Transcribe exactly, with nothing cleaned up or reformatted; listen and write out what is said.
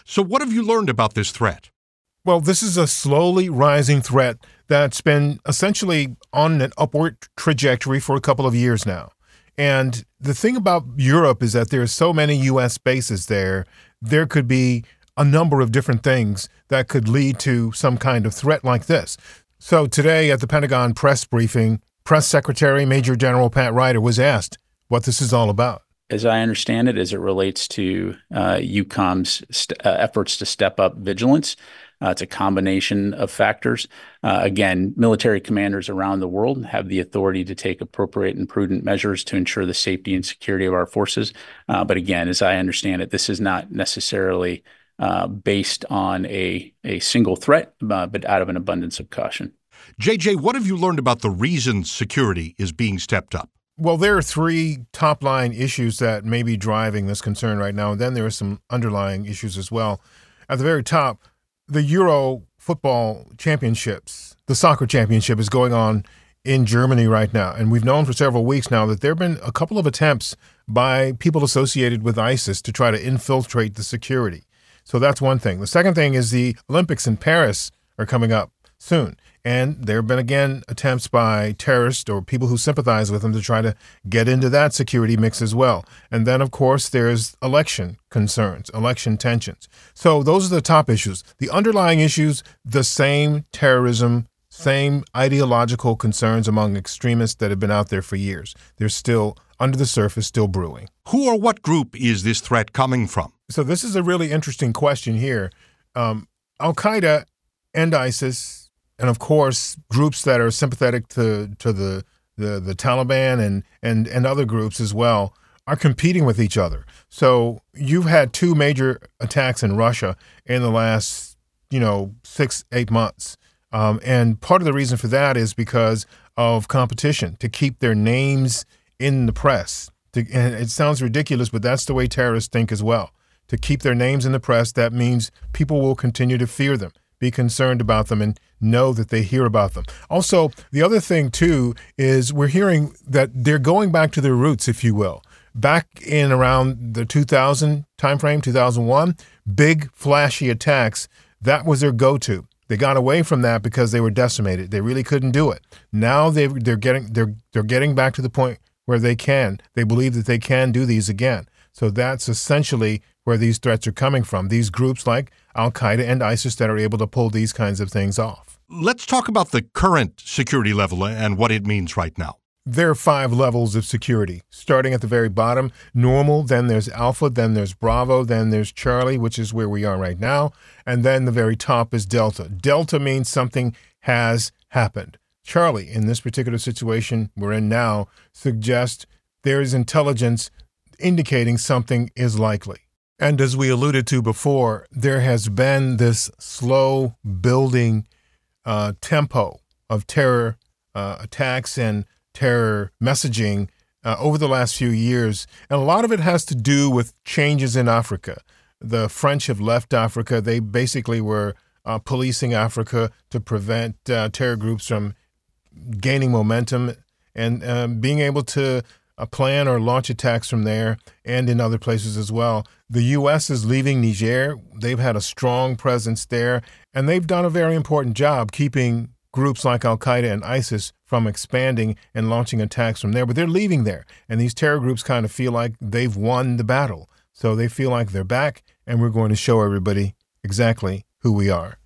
So what have you learned about this threat? Well, this is a slowly rising threat that's been essentially on an upward trajectory for a couple of years now. And the thing about Europe is that there are so many U S bases there, there could be a number of different things that could lead to some kind of threat like this. So today at the Pentagon press briefing, Press Secretary Major General Pat Ryder was asked what this is all about. As I understand it, as it relates to uh, EUCOM's st- uh, efforts to step up vigilance, uh, it's a combination of factors. Uh, again, military commanders around the world have the authority to take appropriate and prudent measures to ensure the safety and security of our forces. Uh, but again, as I understand it, this is not necessarily uh, based on a, a single threat, uh, but out of an abundance of caution. J J, what have you learned about the reasons security is being stepped up? Well, there are three top-line issues that may be driving this concern right now, and then there are some underlying issues as well. At the very top, the Euro football championships, the soccer championship, is going on in Germany right now, and we've known for several weeks now that there have been a couple of attempts by people associated with ISIS to try to infiltrate the security. So that's one thing. The second thing is the Olympics in Paris are coming up soon. And there have been, again, attempts by terrorists or people who sympathize with them to try to get into that security mix as well. And then, of course, there's election concerns, election tensions. So those are the top issues. The underlying issues, the same terrorism, same ideological concerns among extremists that have been out there for years. They're still under the surface, still brewing. Who or what group is this threat coming from? So this is a really interesting question here. Um, Al-Qaeda and ISIS, and of course, groups that are sympathetic to to the the, the Taliban and, and and other groups as well are competing with each other. So you've had two major attacks in Russia in the last, you know, six, eight months. Um, and part of the reason for that is because of competition, to keep their names in the press. To, and it sounds ridiculous, but that's the way terrorists think as well. To keep their names in the press, that means people will continue to fear them, be concerned about them, and know that they hear about them. Also, the other thing, too, is we're hearing that they're going back to their roots, if you will. Back in around the two thousand timeframe, two thousand one, big, flashy attacks, that was their go-to. They got away from that because they were decimated. They really couldn't do it. Now they they're getting they're they're getting back to the point where they can. They believe that they can do these again. So that's essentially where these threats are coming from. These groups like Al-Qaeda and ISIS that are able to pull these kinds of things off. Let's talk about the current security level and what it means right now. There are five levels of security, starting at the very bottom, normal, then there's alpha, then there's bravo, then there's Charlie, which is where we are right now, and then the very top is delta. Delta means something has happened. Charlie, in this particular situation we're in now, suggests there is intelligence indicating something is likely. And as we alluded to before, there has been this slow building uh, tempo of terror uh, attacks and terror messaging uh, over the last few years. And a lot of it has to do with changes in Africa. The French have left Africa. They basically were uh, policing Africa to prevent uh, terror groups from gaining momentum and uh, being able to uh, plan or launch attacks from there and in other places as well. The U S is leaving Niger. They've had a strong presence there, and they've done a very important job keeping groups like Al-Qaeda and ISIS from expanding and launching attacks from there. But they're leaving there, and these terror groups kind of feel like they've won the battle. So they feel like they're back, and we're going to show everybody exactly who we are.